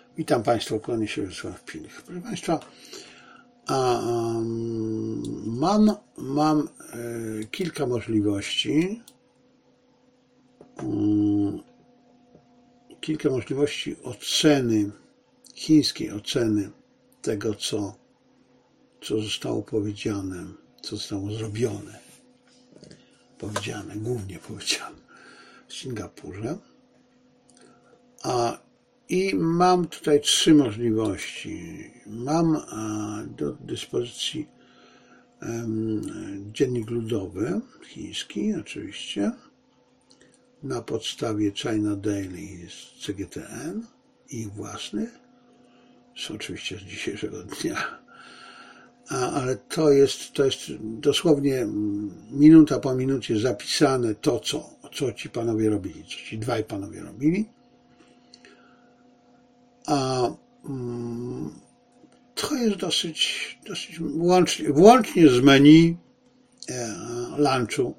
Witam Państwa, kłaniam się Wiesław Pilch. Proszę Państwa, mam kilka możliwości, oceny, chińskiej oceny tego, co zostało powiedziane, co zostało zrobione, głównie powiedziane w Singapurze. I mam tutaj trzy możliwości. Mam do dyspozycji Dziennik Ludowy chiński, oczywiście, na podstawie China Daily z CGTN i własnych. Są oczywiście z dzisiejszego dnia. Ale to jest dosłownie minuta po minucie zapisane to, co ci panowie robili, co ci dwaj panowie robili. To jest dosyć włącznie z menu lunchu,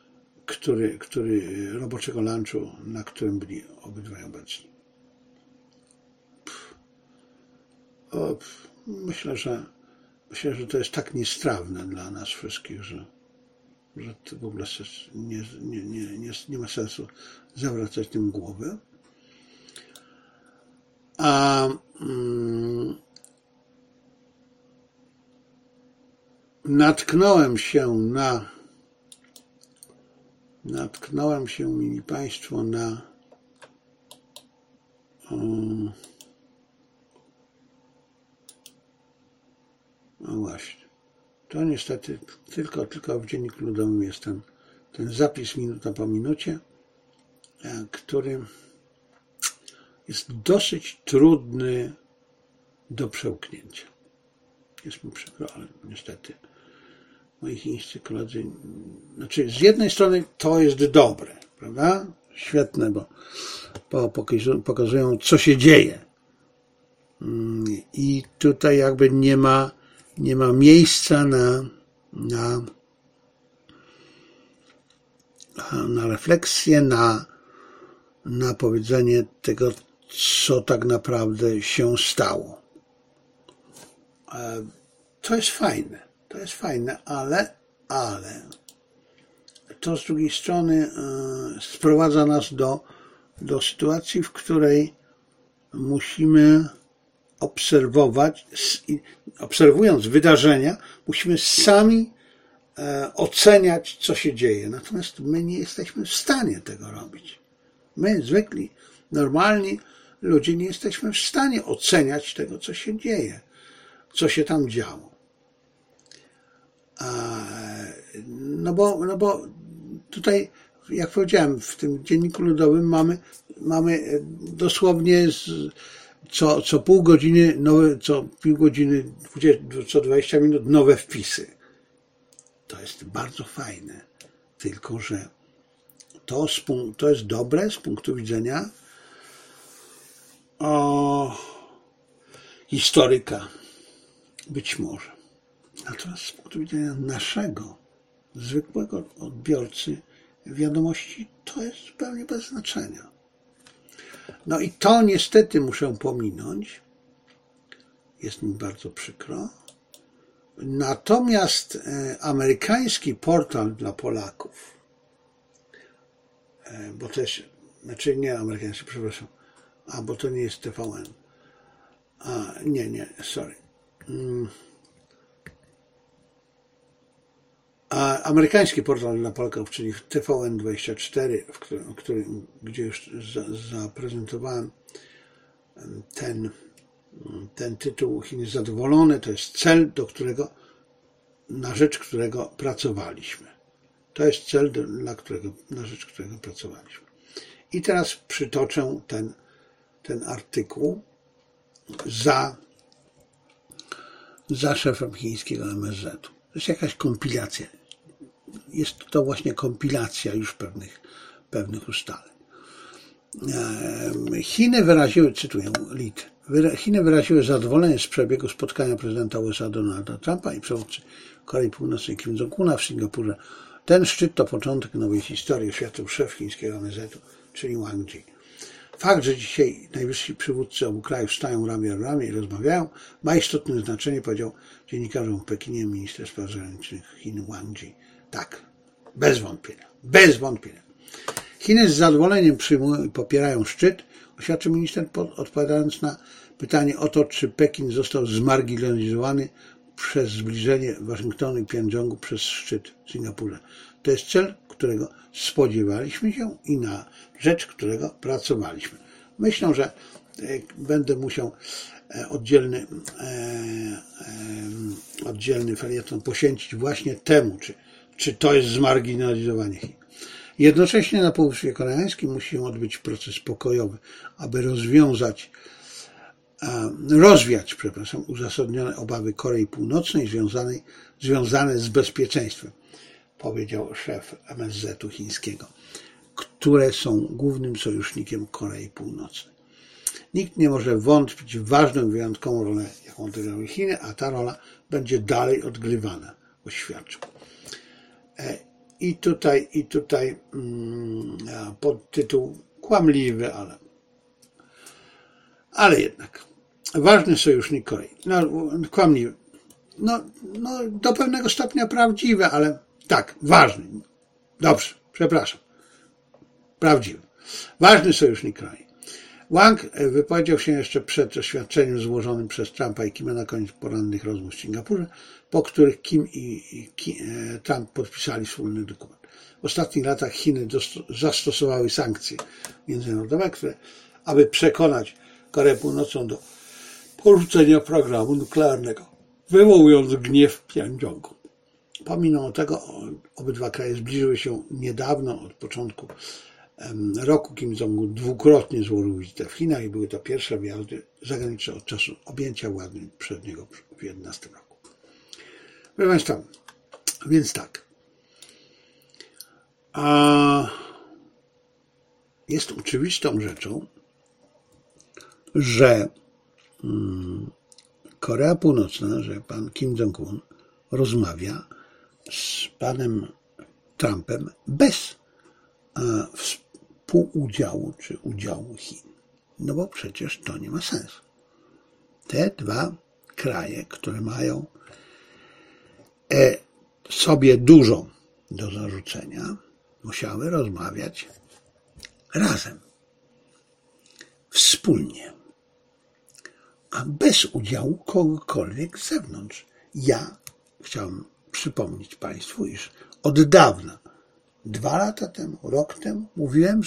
roboczego lunchu, na którym byli obydwaj obecni. Myślę, że to jest tak niestrawne dla nas wszystkich, że to w ogóle nie ma sensu zawracać tym głowy. Natknąłem się, mili Państwo, na no właśnie, to niestety tylko w Dzienniku Ludowym jest ten zapis minuta po minucie, który jest dosyć trudny do przełknięcia. Jest mi przykro, ale niestety moi chińscy koledzy, z jednej strony to jest dobre, prawda? Świetne, bo pokazują, co się dzieje. I tutaj jakby nie ma miejsca na refleksję, na powiedzenie tego, co tak naprawdę się stało. To jest fajne, ale to z drugiej strony sprowadza nas do sytuacji, w której musimy obserwując wydarzenia, musimy sami oceniać, co się dzieje. Natomiast my nie jesteśmy w stanie tego robić. My, zwykli, normalni ludzie, nie jesteśmy w stanie oceniać tego, co się dzieje, co się tam działo. No bo tutaj, jak powiedziałem, w tym Dzienniku Ludowym mamy dosłownie co pół godziny, co 20 minut nowe wpisy. To jest bardzo fajne, tylko że to jest dobre z punktu widzenia historyka, być może. Natomiast z punktu widzenia naszego, zwykłego odbiorcy wiadomości, to jest zupełnie bez znaczenia. No i to niestety muszę pominąć. Jest mi bardzo przykro. Natomiast amerykański portal dla Polaków, bo to jest, nie amerykański, przepraszam, bo to nie jest TVN. Sorry. Amerykański portal dla Polaków, czyli TVN24, gdzie już zaprezentowałem ten tytuł Chiny zadowolone, to jest cel, na rzecz którego pracowaliśmy. To jest cel, na rzecz którego pracowaliśmy. I teraz przytoczę ten artykuł za szefem chińskiego MSZ-u. To jest jakaś kompilacja. Jest to właśnie kompilacja już pewnych ustaleń. Chiny wyraziły, cytuję Lit, Chiny wyraziły zadowolenie z przebiegu spotkania prezydenta USA Donalda Trumpa i przywódcy Korei Północnej Kim Jong-una w Singapurze. Ten szczyt to początek nowej historii, oświadczył szef chińskiego MSZ-u, czyli Wang Yi. Fakt, że dzisiaj najwyżsi przywódcy obu krajów stają ramię w ramię i rozmawiają, ma istotne znaczenie, powiedział dziennikarzom w Pekinie minister spraw zagranicznych Chin Wang Yi. Tak, bez wątpienia, bez wątpienia. Chiny z zadowoleniem przyjmują i popierają szczyt, oświadczył minister, odpowiadając na pytanie o to, czy Pekin został zmarginalizowany przez zbliżenie Waszyngtonu i Pjongjangu przez szczyt w Singapurze. To jest cel, którego spodziewaliśmy się i na rzecz którego pracowaliśmy. Myślę, że będę musiał oddzielny felieton poświęcić właśnie temu, czy to jest zmarginalizowanie Chin. Jednocześnie na Półwyspie Koreańskim musi się odbyć proces pokojowy, aby rozwiać uzasadnione obawy Korei Północnej związane z bezpieczeństwem, powiedział szef MSZ-u chińskiego, które są głównym sojusznikiem Korei Północnej. Nikt nie może wątpić w ważną, wyjątkową rolę, jaką odegrały Chiny, a ta rola będzie dalej odgrywana, oświadczył. I tutaj podtytuł kłamliwy, ale jednak ważny sojusznik Korei. Kłamliwy. Do pewnego stopnia prawdziwy, ale tak, ważny. Dobrze, przepraszam. Prawdziwy. Ważny sojusznik Korei. Wang wypowiedział się jeszcze przed oświadczeniem złożonym przez Trumpa i Kima na koniec porannych rozmów w Singapurze, po których Kim i Trump podpisali wspólny dokument. W ostatnich latach Chiny zastosowały sankcje międzynarodowe, aby przekonać Koreę Północną do porzucenia programu nuklearnego, wywołując gniew Pjongjangu. Pomimo tego obydwa kraje zbliżyły się niedawno, od początku roku Kim Jong-un dwukrotnie złożył wizytę w Chinach i były to pierwsze wyjazdy zagraniczne od czasu objęcia władzy przez niego w 2011 roku. Proszę Państwa, więc tak. Jest oczywistą rzeczą, że Korea Północna, że pan Kim Jong-un rozmawia z panem Trumpem bez współudziału czy udziału Chin. No bo przecież to nie ma sensu. Te dwa kraje, które mają sobie dużo do zarzucenia, musiały rozmawiać razem, wspólnie, a bez udziału kogokolwiek z zewnątrz. Ja chciałem przypomnieć Państwu, iż od dawna, 2 lata temu, rok temu mówiłem,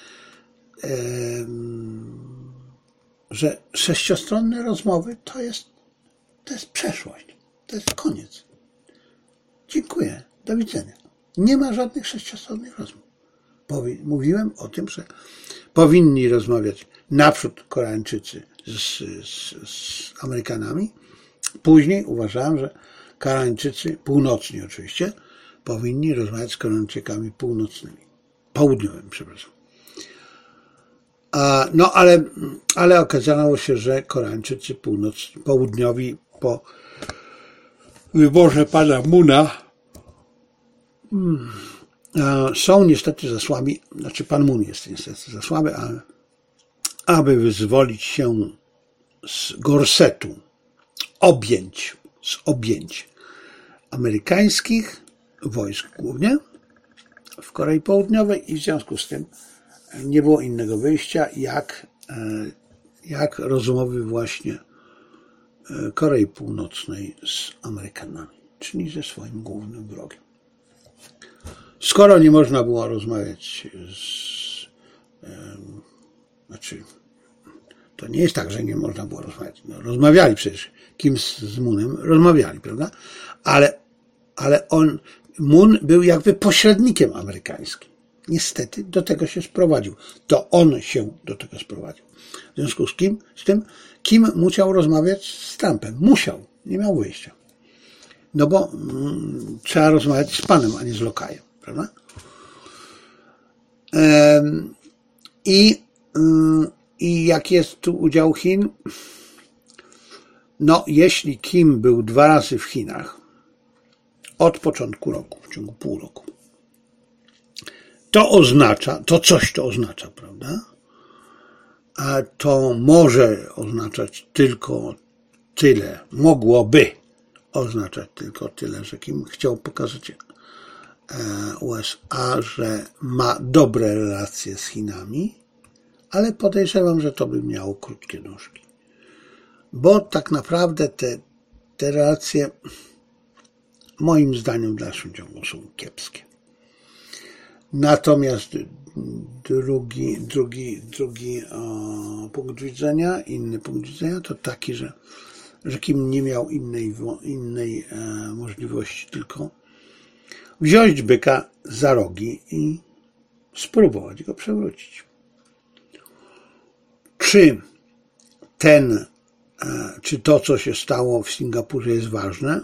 że 6-stronne rozmowy to jest przeszłość, to jest koniec. Dziękuję, do widzenia. Nie ma żadnych 6-stronnych rozmów. Mówiłem o tym, że powinni rozmawiać naprzód Koreańczycy z Amerykanami. Później uważałem, że Koreańczycy, północni oczywiście, powinni rozmawiać z Koreańczykami południowymi, przepraszam. Ale okazało się, że Koreańczycy południowi po wyborze pana Moona są niestety za słabi, znaczy pan Moon jest niestety za słaby, aby wyzwolić się z gorsetu, z objęć amerykańskich wojsk głównie w Korei Południowej i w związku z tym nie było innego wyjścia jak rozmowy właśnie Korei Północnej z Amerykanami, czyli ze swoim głównym wrogiem. Skoro nie można było rozmawiać to nie jest tak, że nie można było rozmawiać. No, rozmawiali przecież, Kim z Moonem rozmawiali, prawda? Ale Moon był jakby pośrednikiem amerykańskim. Niestety do tego się sprowadził. To on się do tego sprowadził. W związku z tym Kim musiał rozmawiać z Trumpem. Musiał, nie miał wyjścia. No bo trzeba rozmawiać z panem, a nie z lokajem, prawda? I jaki jest tu udział Chin? No, jeśli Kim był 2 razy w Chinach od początku roku, w ciągu pół roku, to coś to oznacza, prawda? a to może oznaczać tylko tyle, mogłoby oznaczać tylko tyle, że Kim chciał pokazać USA, że ma dobre relacje z Chinami, ale podejrzewam, że to by miało krótkie nóżki. Bo tak naprawdę te relacje moim zdaniem w dalszym ciągu są kiepskie. Natomiast drugi punkt widzenia, inny punkt widzenia to taki, że Kim nie miał innej możliwości, tylko wziąć byka za rogi i spróbować go przewrócić. Czy to, co się stało w Singapurze, jest ważne?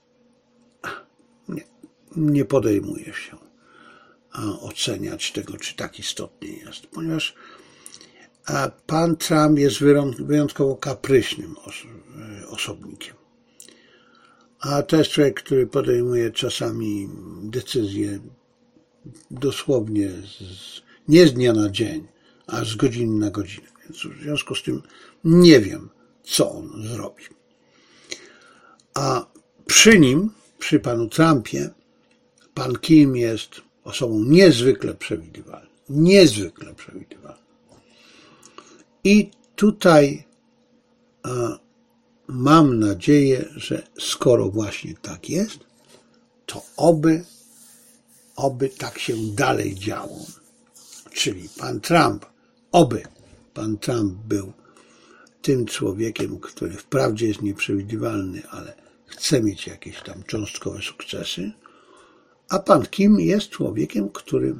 Nie podejmuję się oceniać tego, czy tak istotnie jest, ponieważ pan Trump jest wyjątkowo kapryśnym osobnikiem. A to jest człowiek, który podejmuje czasami decyzje dosłownie nie z dnia na dzień, a z godziny na godzinę. Więc w związku z tym nie wiem, co on zrobi. A przy panu Trumpie, pan Kim jest osobą niezwykle przewidywalną. Niezwykle przewidywalną. I tutaj mam nadzieję, że skoro właśnie tak jest, to oby tak się dalej działo. Czyli oby pan Trump był tym człowiekiem, który wprawdzie jest nieprzewidywalny, ale chce mieć jakieś tam cząstkowe sukcesy, a pan Kim jest człowiekiem, który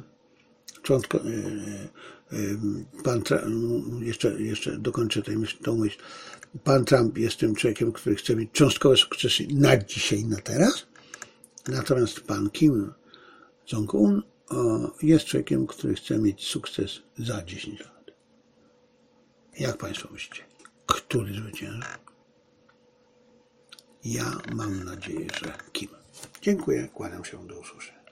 jeszcze dokończę tą myśl. Pan Trump jest tym człowiekiem, który chce mieć cząstkowe sukcesy na dzisiaj, na teraz. Natomiast pan Kim Jong-un jest człowiekiem, który chce mieć sukces za 10 lat. Jak państwo myślicie? Który zwycięży? Ja mam nadzieję, że Kim. Dziękuję, kłaniam się, do usłyszenia.